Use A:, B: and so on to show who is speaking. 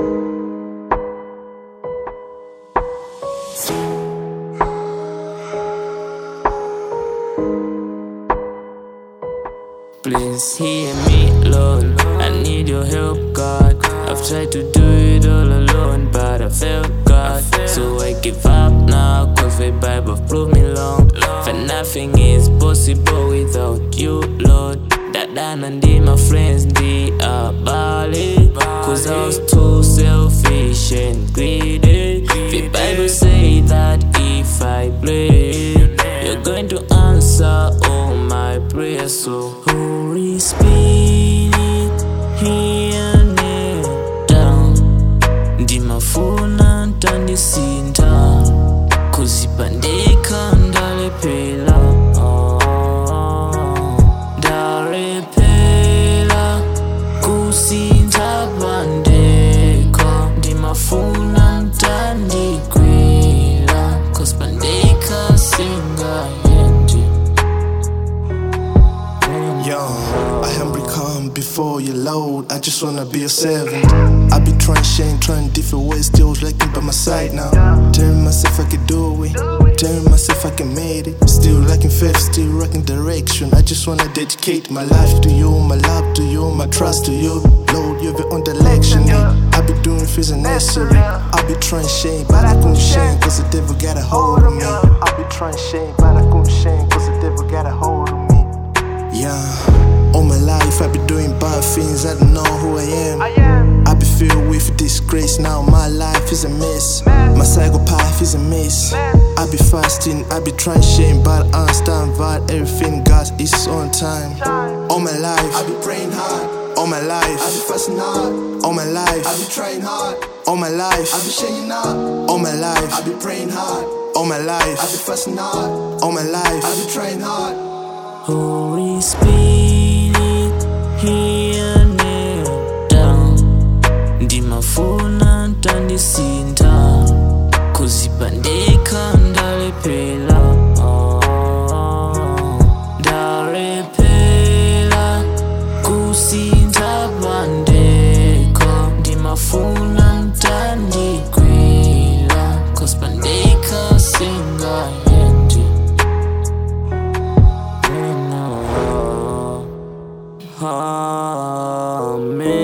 A: Please hear me, Lord. I need your help, God. I've tried to do it all alone, but I failed, God. So I give up now, cause the Bible proved me long. For nothing is possible without you, Lord. Dada nandi my friends, they are bali. Cause I was too selfish and greedy. The Bible say that if I pray, you're going to answer all my prayers. So Holy Spirit, here and down. Ndimafuna ntandisinta, kuzipandika ndalepela. Ndalepela kusinta pandeka. Ndimafuna ntandikwela, cause pandeka singayendi.
B: Yo, I humbly come before you, Lord. I just wanna be a servant. I be trying shame, trying different ways, still lacking by my side now. Telling myself I can do it, telling myself I can make it. Still lacking faith, still lacking direction. I just wanna dedicate my life to you, my love to you, my trust to you. Lord, you're the on the election. I be doing things unnecessary. I be trying shame, but I couldn't shame, cause the devil got a hold of me. I be trying shame, but I couldn't shame, cause the devil got a hold of me. Yeah, all my life I be doing bad things, I don't know who I am. I be filled with disgrace, now my life is a mess. My psychopath is a mess. I be fasting, I be trying shame, but I understand that everything God is on time. All my life I be praying hard. All my life I be fasting hard. All my life I be trying hard. All my life I be shaking up. All my life I be praying hard. All my life I be fasting hard. All my life I be trying hard.
A: Holy Spirit, here and down. Ndimafuna ntandisinta, kuzipandika ndalepela. Ndalepela kusinta pandeka. Ndimafuna ntandikwela, cause pandeka singayendi. Amen.